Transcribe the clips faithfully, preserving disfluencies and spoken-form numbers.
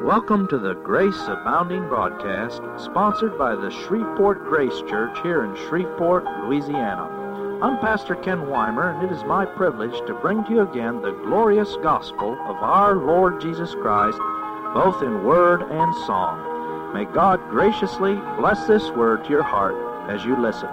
Welcome to the Grace Abounding broadcast, sponsored by the Shreveport Grace Church here in Shreveport, Louisiana. I'm Pastor Ken Weimer, and it is my privilege to bring to you again the glorious gospel of our Lord Jesus Christ, both in word and song. May God graciously bless this word to your heart as you listen.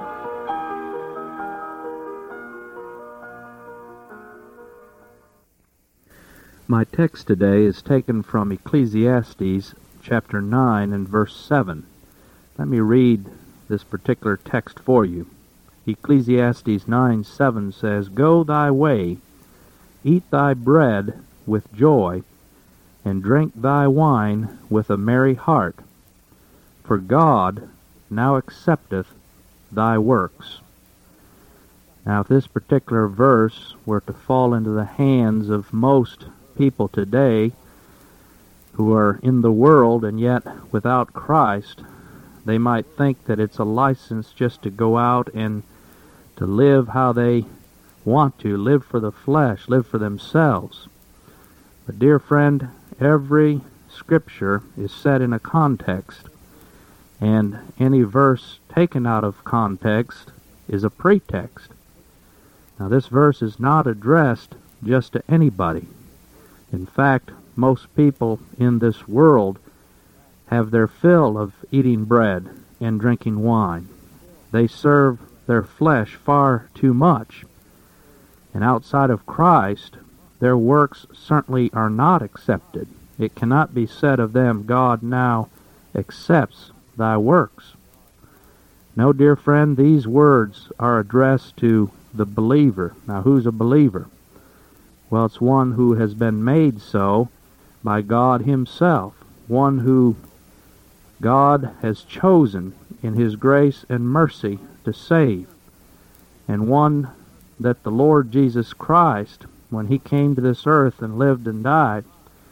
My text today is taken from Ecclesiastes chapter nine and verse seven. Let me read this particular text for you. Ecclesiastes nine seven says, "Go thy way, eat thy bread with joy, and drink thy wine with a merry heart, for God now accepteth thy works." Now, if this particular verse were to fall into the hands of most people today who are in the world and yet without Christ, they might think that it's a license just to go out and to live how they want to, live for the flesh, live for themselves. But dear friend, every scripture is set in a context, and any verse taken out of context is a pretext. Now, this verse is not addressed just to anybody. In fact, most people in this world have their fill of eating bread and drinking wine. They serve their flesh far too much. And outside of Christ, their works certainly are not accepted. It cannot be said of them, "God now accepts thy works." No, dear friend, these words are addressed to the believer. Now, who's a believer? Well, it's one who has been made so by God himself, one who God has chosen in his grace and mercy to save, and one that the Lord Jesus Christ, when he came to this earth and lived and died,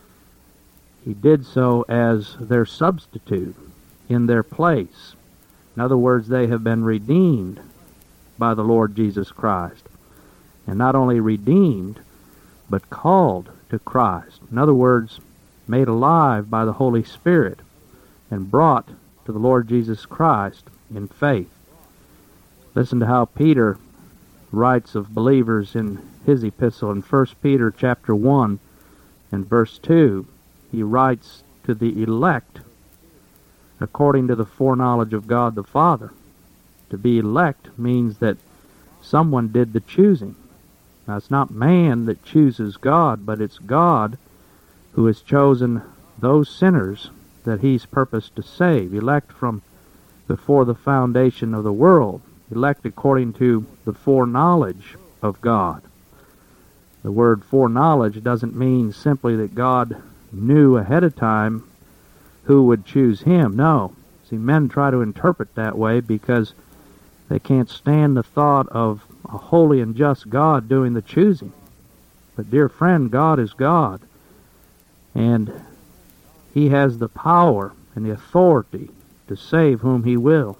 he did so as their substitute in their place. In other words, they have been redeemed by the Lord Jesus Christ. And not only redeemed, but called to Christ. In other words, made alive by the Holy Spirit and brought to the Lord Jesus Christ in faith. Listen to how Peter writes of believers in his epistle in First Peter chapter one and verse two. He writes to the elect according to the foreknowledge of God the Father. To be elect means that someone did the choosing. Now, it's not man that chooses God, but it's God who has chosen those sinners that he's purposed to save. Elect from before the foundation of the world. Elect according to the foreknowledge of God. The word foreknowledge doesn't mean simply that God knew ahead of time who would choose him. No. See, men try to interpret that way because they can't stand the thought of a holy and just God doing the choosing. But dear friend, God is God, and he has the power and the authority to save whom he will.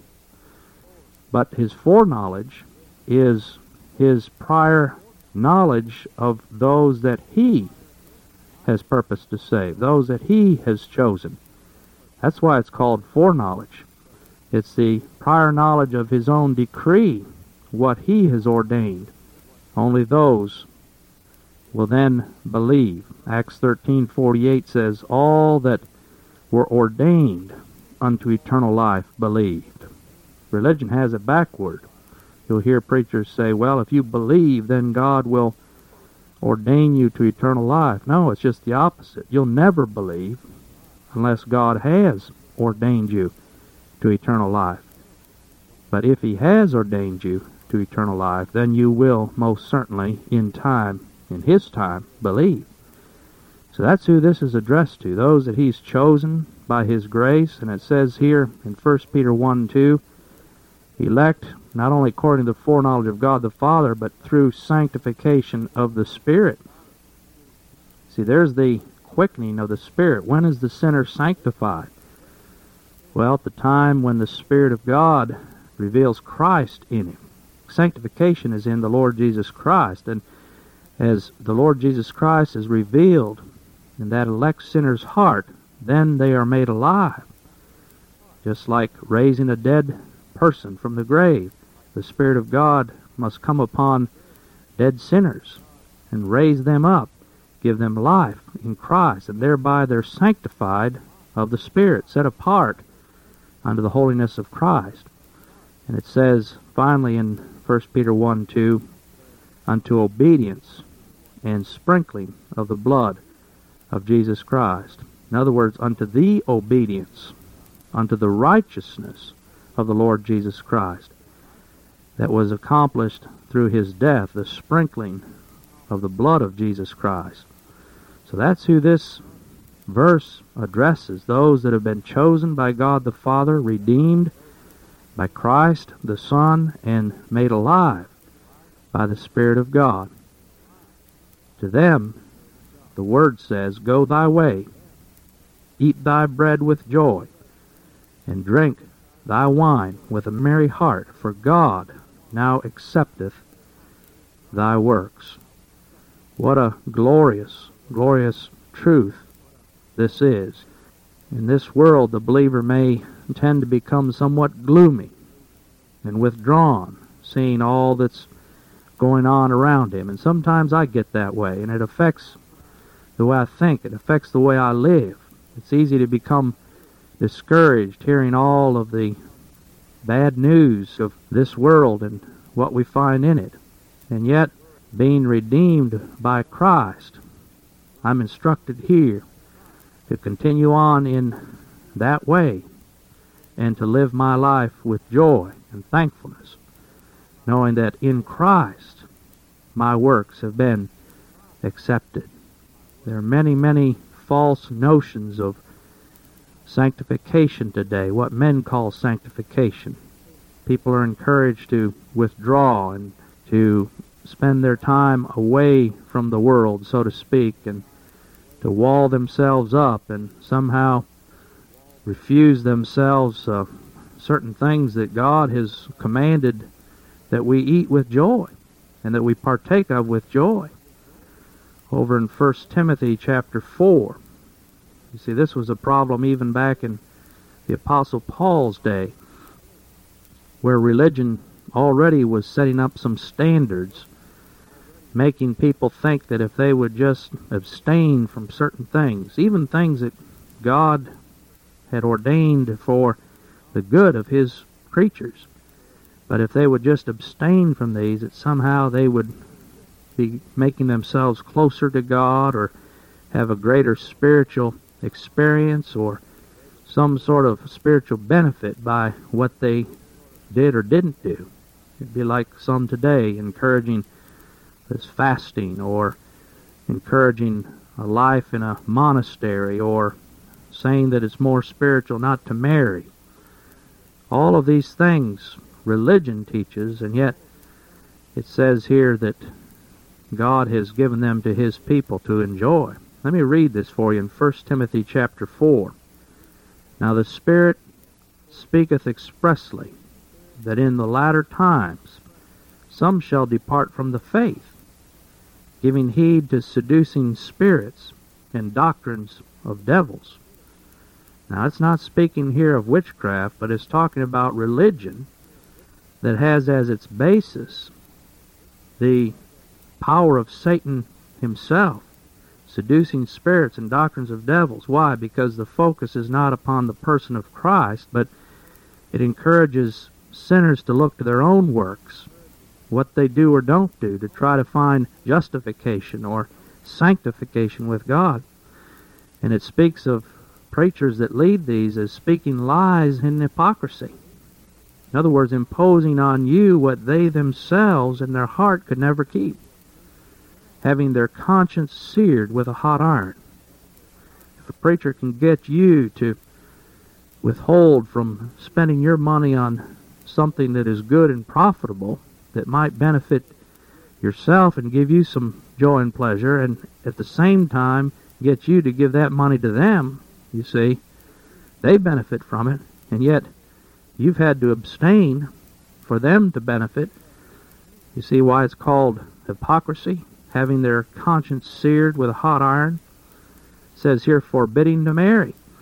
But his foreknowledge is his prior knowledge of those that he has purposed to save, those that he has chosen. That's why it's called foreknowledge. It's the prior knowledge of his own decree, what he has ordained. Only those will then believe. Acts thirteen forty-eight says, "All that were ordained unto eternal life believed." Religion has it backward. You'll hear preachers say, "Well, if you believe, then God will ordain you to eternal life." No, it's just the opposite. You'll never believe unless God has ordained you to eternal life. But if he has ordained you to eternal life, then you will most certainly in time, in his time, believe. So that's who this is addressed to, those that he's chosen by his grace. And it says here in First Peter one two, elect not only according to the foreknowledge of God the Father, but through sanctification of the Spirit. See, there's the quickening of the Spirit. When is the sinner sanctified? Well, at the time when the Spirit of God reveals Christ in him. Sanctification is in the Lord Jesus Christ, and as the Lord Jesus Christ is revealed in that elect sinner's heart, then they are made alive. Just like raising a dead person from the grave, the Spirit of God must come upon dead sinners and raise them up, give them life in Christ, and thereby they're sanctified of the Spirit, set apart unto the holiness of Christ. And it says finally in First Peter one two, unto obedience and sprinkling of the blood of Jesus Christ. In other words, unto the obedience, unto the righteousness of the Lord Jesus Christ that was accomplished through his death, the sprinkling of the blood of Jesus Christ. So that's who this verse addresses, those that have been chosen by God the Father, redeemed by Christ the Son, and made alive by the Spirit of God. To them, the Word says, go thy way, eat thy bread with joy, and drink thy wine with a merry heart, for God now accepteth thy works. What a glorious, glorious truth this is. In this world, the believer may tend to become somewhat gloomy and withdrawn, seeing all that's going on around him. And sometimes I get that way, and it affects the way I think. It affects the way I live. It's easy to become discouraged hearing all of the bad news of this world and what we find in it. And yet, being redeemed by Christ, I'm instructed here to continue on in that way and to live my life with joy and thankfulness, knowing that in Christ my works have been accepted. There are many, many false notions of sanctification today, what men call sanctification. People are encouraged to withdraw and to spend their time away from the world, so to speak, and to wall themselves up and somehow refuse themselves uh, certain things that God has commanded that we eat with joy and that we partake of with joy. Over in First Timothy chapter four, you see, this was a problem even back in the Apostle Paul's day, where religion already was setting up some standards, making people think that if they would just abstain from certain things, even things that God had ordained for the good of his creatures, but if they would just abstain from these, that somehow they would be making themselves closer to God or have a greater spiritual experience or some sort of spiritual benefit by what they did or didn't do. It'd be like some today encouraging this fasting or encouraging a life in a monastery or saying that it's more spiritual not to marry. All of these things religion teaches, and yet it says here that God has given them to his people to enjoy. Let me read this for you in First Timothy chapter four. Now the Spirit speaketh expressly that in the latter times some shall depart from the faith, giving heed to seducing spirits and doctrines of devils. Now it's not speaking here of witchcraft, but it's talking about religion that has as its basis the power of Satan himself, seducing spirits and doctrines of devils. Why? Because the focus is not upon the person of Christ, but it encourages sinners to look to their own works, what they do or don't do, to try to find justification or sanctification with God. And it speaks of preachers that lead these as speaking lies and hypocrisy. In other words, imposing on you what they themselves in their heart could never keep, having their conscience seared with a hot iron. If a preacher can get you to withhold from spending your money on something that is good and profitable, that might benefit yourself and give you some joy and pleasure, and at the same time get you to give that money to them, you see, they benefit from it, and yet you've had to abstain for them to benefit. You see why it's called hypocrisy? Having their conscience seared with a hot iron. It says here, forbidding to marry.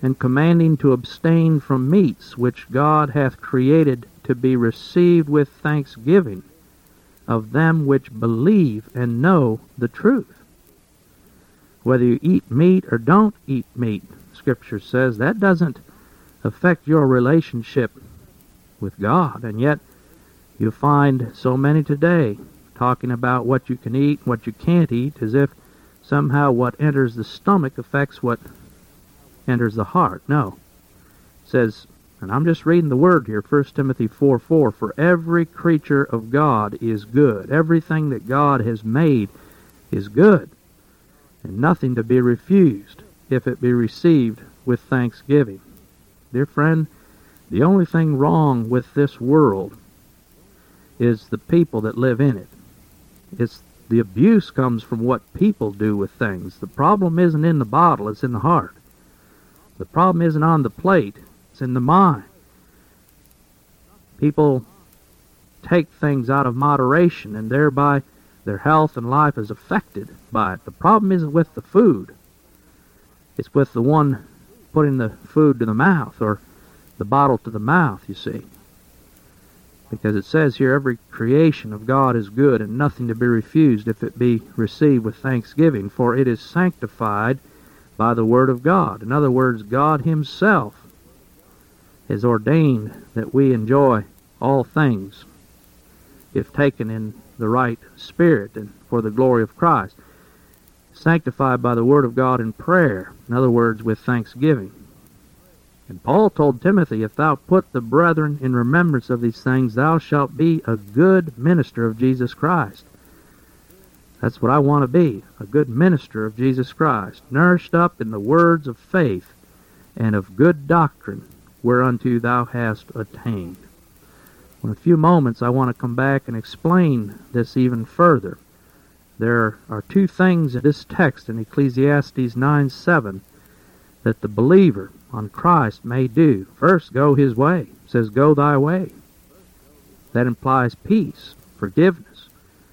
and commanding to abstain from meats which God hath created to be received with thanksgiving of them which believe and know the truth. Whether you eat meat or don't eat meat, Scripture says, that doesn't affect your relationship with God. And yet you find so many today talking about what you can eat and what you can't eat, as if somehow what enters the stomach affects what enters the heart. No. It says, and I'm just reading the word here, First Timothy four four, for every creature of God is good. Everything that God has made is good, and nothing to be refused if it be received with thanksgiving. Dear friend, the only thing wrong with this world is the people that live in it. It's the abuse comes from what people do with things. The problem isn't in the bottle, it's in the heart. The problem isn't on the plate, it's in the mind. People take things out of moderation, and thereby their health and life is affected by it. The problem isn't with the food. It's with the one putting the food to the mouth, or the bottle to the mouth, you see. Because it says here, every creation of God is good, and nothing to be refused if it be received with thanksgiving, for it is sanctified by the word of God. In other words, God Himself has ordained that we enjoy all things if taken in the right spirit and for the glory of Christ. Sanctified by the word of God in prayer, in other words, with thanksgiving. And Paul told Timothy, if thou put the brethren in remembrance of these things, thou shalt be a good minister of Jesus Christ. That's what I want to be, a good minister of Jesus Christ, nourished up in the words of faith and of good doctrine, whereunto thou hast attained. In a few moments I want to come back and explain this even further. There are two things in this text in Ecclesiastes nine seven that the believer on Christ may do. First, go his way. It says, go thy way. That implies peace, forgiveness,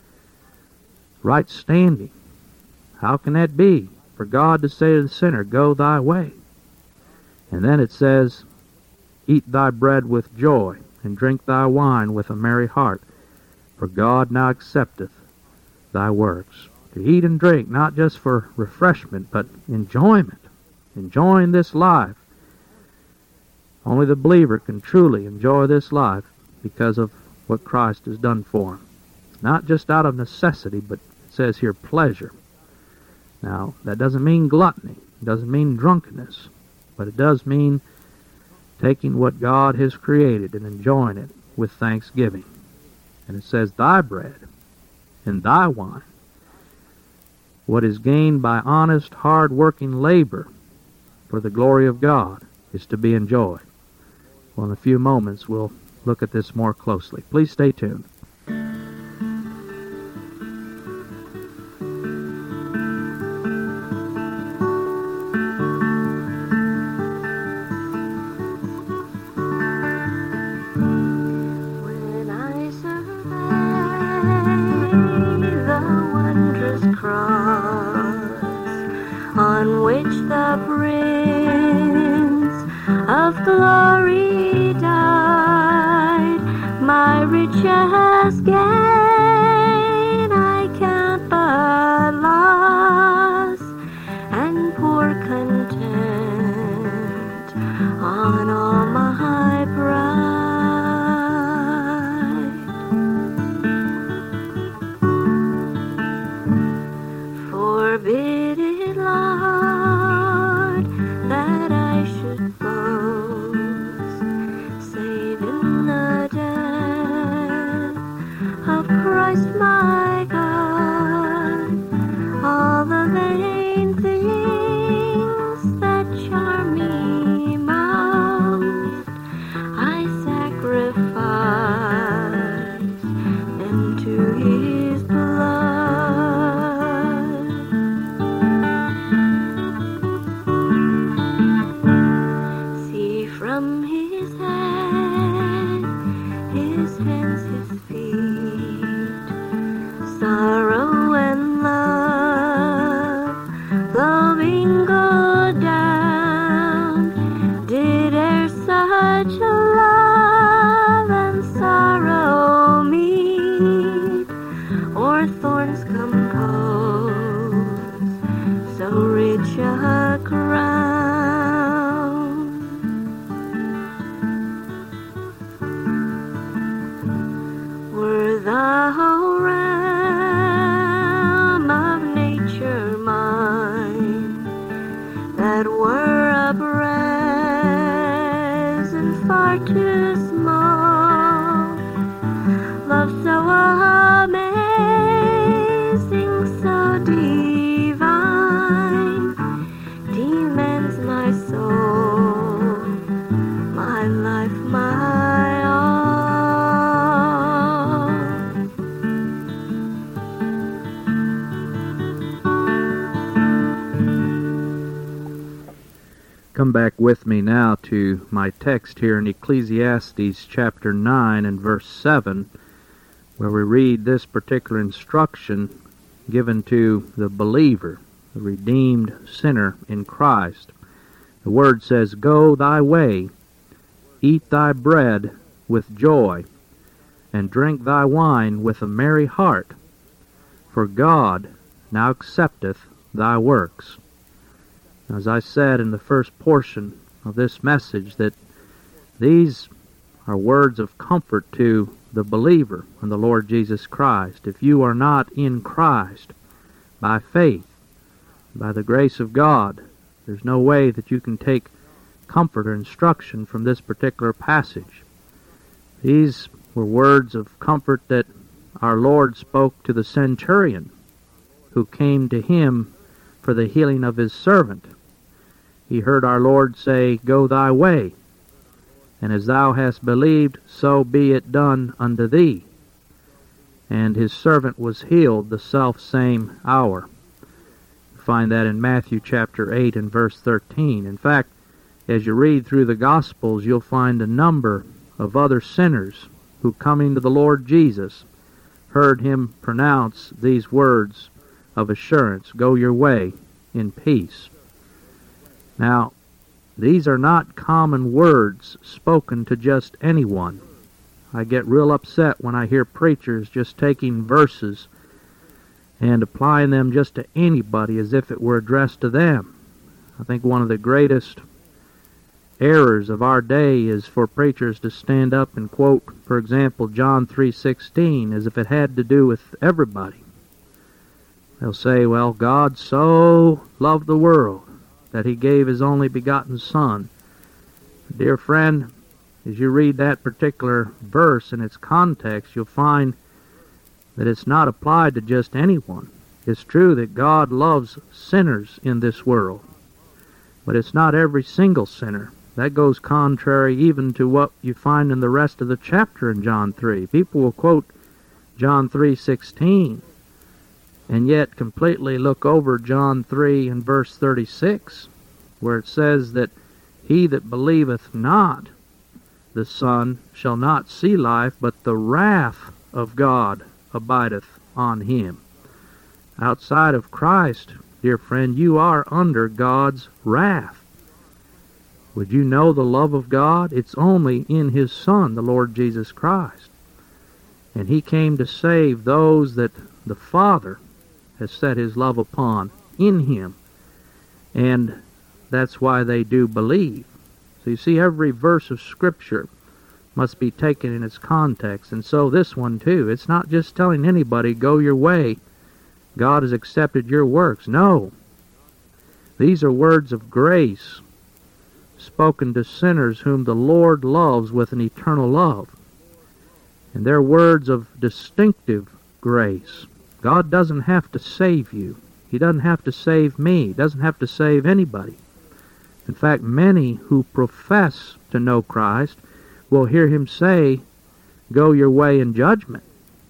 right standing. How can that be? For God to say to the sinner, go thy way. And then it says, eat thy bread with joy, and drink thy wine with a merry heart, for God now accepteth thy works. To eat and drink, not just for refreshment, but enjoyment. Enjoying this life. Only the believer can truly enjoy this life because of what Christ has done for him. Not just out of necessity, but it says here pleasure. Now, that doesn't mean gluttony. It doesn't mean drunkenness. But it does mean taking what God has created and enjoying it with thanksgiving. And it says, thy bread and thy wine. What is gained by honest, hard-working labor for the glory of God is to be enjoyed. Well, in a few moments, we'll look at this more closely. Please stay tuned. On which the Prince of Glory died, my riches gain I count but loss, and pour content on all my pride. Forbid it, Lord, that I should boast, save in the death of Christ. that were a present far too small. Love so amazing, so divine, demands my soul, my life, my all. Come back with me now to my text here in Ecclesiastes chapter nine and verse seven, where we read this particular instruction given to the believer, the redeemed sinner in Christ. The word says, "Go thy way, eat thy bread with joy, and drink thy wine with a merry heart, for God now accepteth thy works." As I said in the first portion of this message, that these are words of comfort to the believer in the Lord Jesus Christ. If you are not in Christ by faith, by the grace of God, there's no way that you can take comfort or instruction from this particular passage. These were words of comfort that our Lord spoke to the centurion who came to him for the healing of his servant. He heard our Lord say, "Go thy way, and as thou hast believed, so be it done unto thee." And his servant was healed the self-same hour. You find that in Matthew chapter eight and verse thirteen. In fact, as you read through the Gospels, you'll find a number of other sinners who, coming to the Lord Jesus, heard him pronounce these words of assurance, "Go your way in peace." Now, these are not common words spoken to just anyone. I get real upset when I hear preachers just taking verses and applying them just to anybody as if it were addressed to them. I think one of the greatest errors of our day is for preachers to stand up and quote, for example, John three sixteen, as if it had to do with everybody. They'll say, well, God so loved the world that he gave his only begotten Son. Dear friend, as you read that particular verse in its context, you'll find that it's not applied to just anyone. It's true that God loves sinners in this world, but it's not every single sinner. That goes contrary even to what you find in the rest of the chapter in John three. People will quote John three sixteen, and yet completely look over John three and verse thirty-six, where it says that he that believeth not the Son shall not see life, but the wrath of God abideth on him. Outside of Christ, dear friend, you are under God's wrath. Would you know the love of God? It's only in his Son, the Lord Jesus Christ. And he came to save those that the Father has set his love upon in him. And that's why they do believe. So you see, every verse of Scripture must be taken in its context. And so this one too. It's not just telling anybody, go your way, God has accepted your works. No. These are words of grace spoken to sinners whom the Lord loves with an eternal love. And they're words of distinctive grace. God doesn't have to save you. He doesn't have to save me. He doesn't have to save anybody. In fact, many who profess to know Christ will hear him say, go your way in judgment.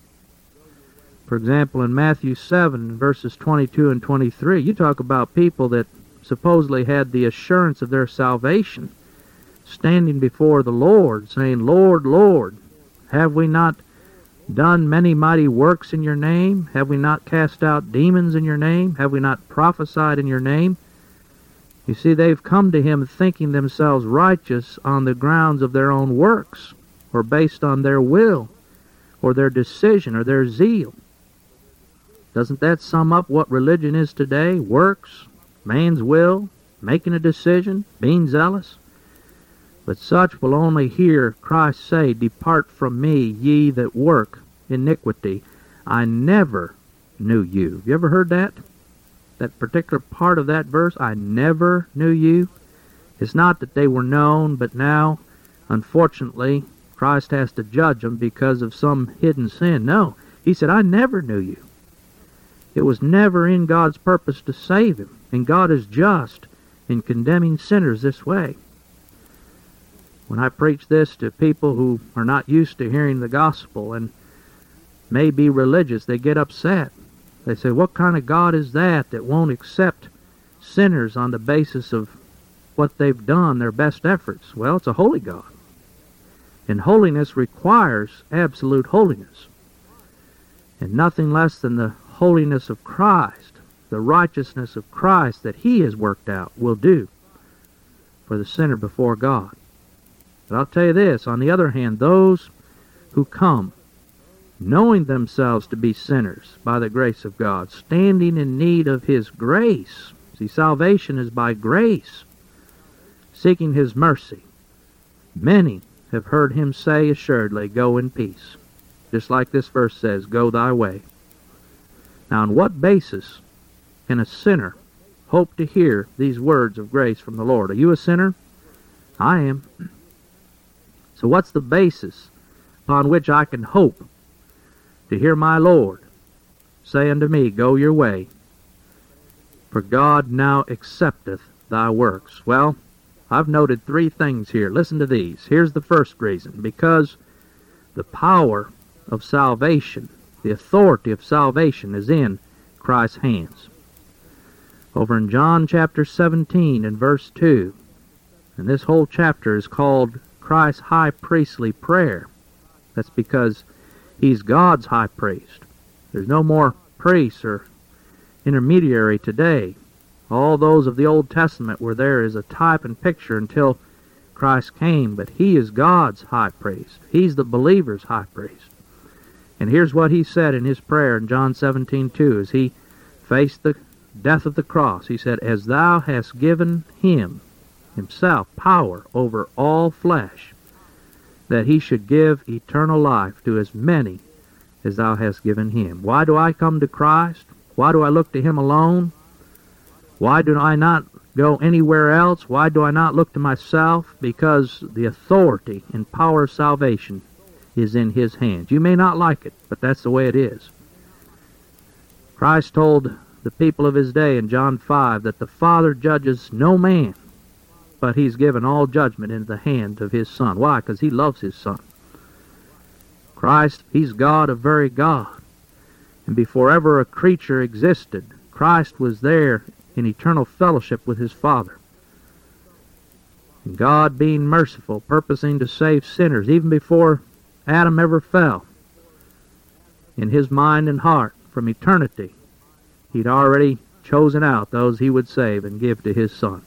For example, in Matthew seven, verses twenty-two and twenty-three, you talk about people that supposedly had the assurance of their salvation, standing before the Lord, saying, Lord, Lord, have we not done many mighty works in your name? Have we not cast out demons in your name? Have we not prophesied in your name? You see, they've come to him thinking themselves righteous on the grounds of their own works, or based on their will, or their decision, or their zeal. Doesn't that sum up what religion is today? Works, man's will, making a decision, being zealous. But such will only hear Christ say, depart from me, ye that work iniquity. I never knew you. Have you ever heard that? that particular part of that verse, I never knew you, it's not that they were known, but now, unfortunately, Christ has to judge them because of some hidden sin. No, he said, I never knew you. It was never in God's purpose to save him, and God is just in condemning sinners this way. When I preach this to people who are not used to hearing the gospel and may be religious, they get upset. They say, what kind of God is that that won't accept sinners on the basis of what they've done, their best efforts? Well, it's a holy God. And holiness requires absolute holiness. And nothing less than the holiness of Christ, the righteousness of Christ that he has worked out, will do for the sinner before God. But I'll tell you this, on the other hand, those who come knowing themselves to be sinners by the grace of God, standing in need of his grace. See, salvation is by grace, seeking his mercy. Many have heard him say assuredly, go in peace. Just like this verse says, go thy way. Now, on what basis can a sinner hope to hear these words of grace from the Lord? Are you a sinner? I am. So what's the basis upon which I can hope to hear my Lord say unto me, go your way, for God now accepteth thy works? Well, I've noted three things here. Listen to these. Here's the first reason. Because the power of salvation, the authority of salvation is in Christ's hands. Over in John chapter seventeen and verse two, and this whole chapter is called Christ's high priestly prayer. That's because he's God's high priest. There's no more priest or intermediary today. All those of the Old Testament were there as a type and picture until Christ came, but he is God's high priest. He's the believer's high priest. And here's what he said in his prayer in John seventeen two as he faced the death of the cross. He said, as thou hast given him, himself, power over all flesh, that he should give eternal life to as many as thou hast given him. Why do I come to Christ? Why do I look to him alone? Why do I not go anywhere else? Why do I not look to myself? Because the authority and power of salvation is in his hands. You may not like it, but that's the way it is. Christ told the people of his day in John five that the Father judges no man, but he's given all judgment into the hand of his Son. Why? Because he loves his Son. Christ, he's God of very God. And before ever a creature existed, Christ was there in eternal fellowship with his Father. And God, being merciful, purposing to save sinners, even before Adam ever fell, in his mind and heart from eternity, he'd already chosen out those he would save and give to his Son.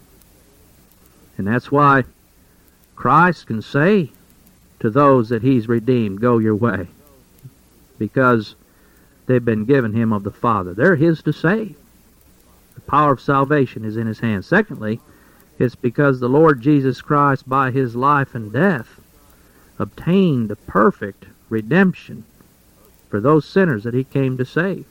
And that's why Christ can say to those that he's redeemed, go your way, because they've been given him of the Father. They're his to save. The power of salvation is in his hands. Secondly, it's because the Lord Jesus Christ, by his life and death, obtained the perfect redemption for those sinners that he came to save.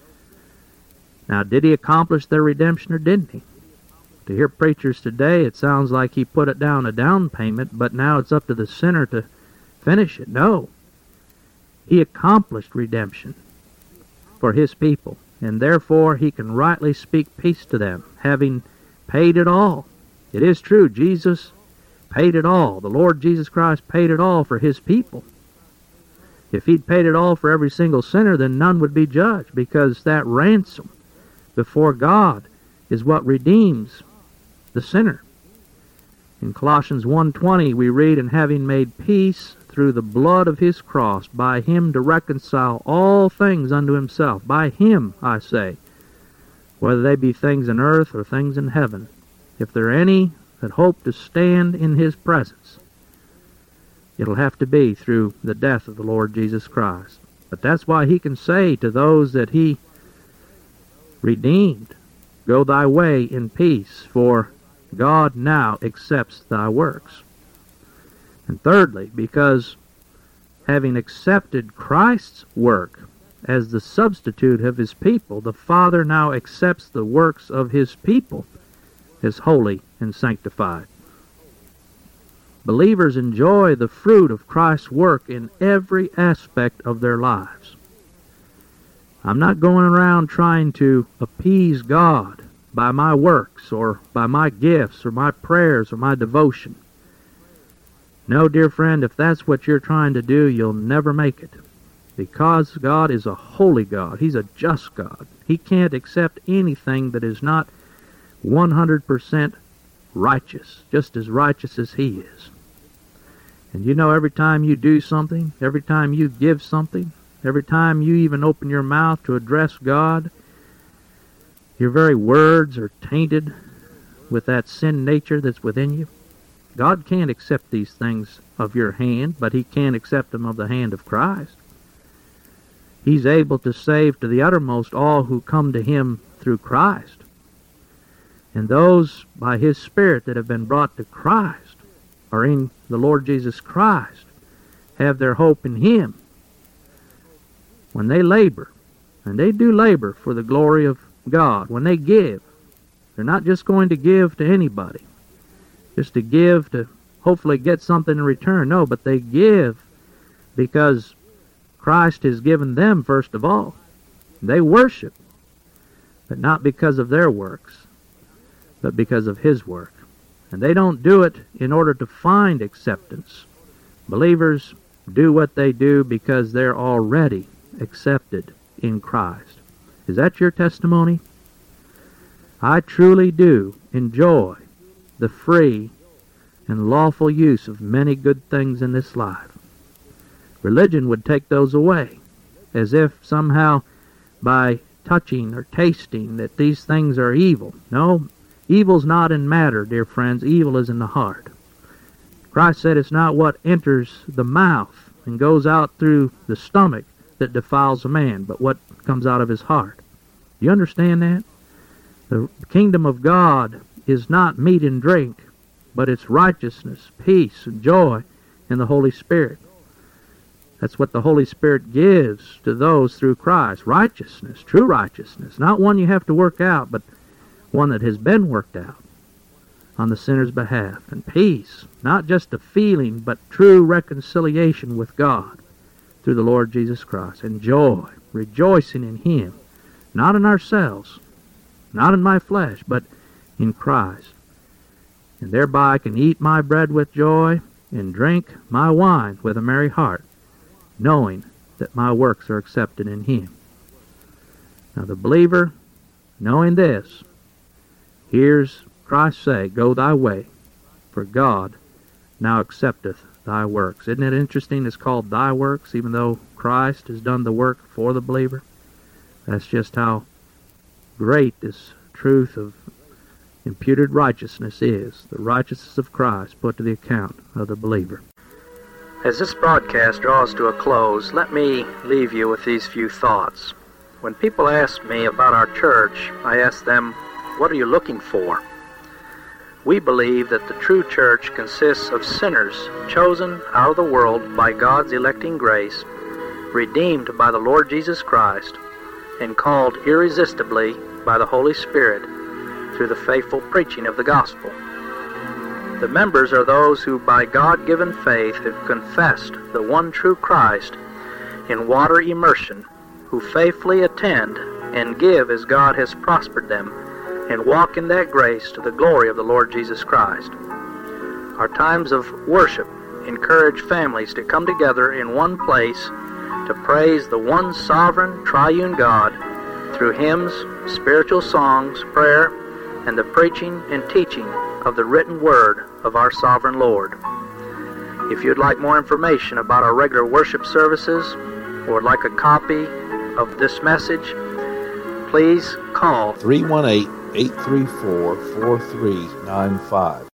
Now, did he accomplish their redemption or didn't he? To hear preachers today, it sounds like he put it down a down payment, but now it's up to the sinner to finish it. No. He accomplished redemption for his people, and therefore he can rightly speak peace to them, having paid it all. It is true, Jesus paid it all. The Lord Jesus Christ paid it all for his people. If he'd paid it all for every single sinner, then none would be judged, because that ransom before God is what redeems the sinner. In Colossians one twenty we read, and having made peace through the blood of his cross, by him to reconcile all things unto himself. By him, I say, whether they be things in earth or things in heaven. If there are any that hope to stand in his presence, it'll have to be through the death of the Lord Jesus Christ. But that's why he can say to those that he redeemed, go thy way in peace, for God now accepts thy works. And thirdly, because having accepted Christ's work as the substitute of his people, the Father now accepts the works of his people as holy and sanctified. Believers enjoy the fruit of Christ's work in every aspect of their lives. I'm not going around trying to appease God by my works or by my gifts or my prayers or my devotion. No, dear friend, if that's what you're trying to do, you'll never make it. Because God is a holy God. He's a just God. He can't accept anything that is not one hundred percent righteous, just as righteous as He is. And you know, every time you do something, every time you give something, every time you even open your mouth to address God, your very words are tainted with that sin nature that's within you. God can't accept these things of your hand, but He can accept them of the hand of Christ. He's able to save to the uttermost all who come to Him through Christ. And those by His Spirit that have been brought to Christ, or in the Lord Jesus Christ, have their hope in Him. When they labor, and they do labor for the glory of God, when they give, they're not just going to give to anybody, just to give to hopefully get something in return. No, but they give because Christ has given them first of all. They worship, but not because of their works, but because of His work. And they don't do it in order to find acceptance. Believers do what they do because they're already accepted in Christ. Is that your testimony? I truly do enjoy the free and lawful use of many good things in this life. Religion would take those away, as if somehow by touching or tasting that these things are evil. No, evil's not in matter, dear friends. Evil is in the heart. Christ said it's not what enters the mouth and goes out through the stomach that defiles a man, but what comes out of his heart. Do you understand that? The kingdom of God is not meat and drink, but it's righteousness, peace, and joy in the Holy Spirit. That's what the Holy Spirit gives to those through Christ. Righteousness, true righteousness. Not one you have to work out, but one that has been worked out on the sinner's behalf. And peace, not just a feeling, but true reconciliation with God through the Lord Jesus Christ. And joy, rejoicing in Him, not in ourselves, not in my flesh, but in Christ. And thereby I can eat my bread with joy and drink my wine with a merry heart, knowing that my works are accepted in Him. Now the believer, knowing this, hears Christ say, "Go thy way, for God now accepteth thy works." Isn't it interesting it's called thy works, even though Christ has done the work for the believer? That's just how great this truth of imputed righteousness is, the righteousness of Christ put to the account of the believer. As this broadcast draws to a close, let me leave you with these few thoughts. When people ask me about our church, I ask them, what are you looking for? We believe that the true church consists of sinners chosen out of the world by God's electing grace, redeemed by the Lord Jesus Christ, and called irresistibly by the Holy Spirit through the faithful preaching of the gospel. The members are those who by God-given faith have confessed the one true Christ in water immersion, who faithfully attend and give as God has prospered them, and walk in that grace to the glory of the Lord Jesus Christ. Our times of worship encourage families to come together in one place to praise the one sovereign, triune God through hymns, spiritual songs, prayer, and the preaching and teaching of the written word of our sovereign Lord. If you'd like more information about our regular worship services or would like a copy of this message, please call three one eight, eight three four, four three nine five.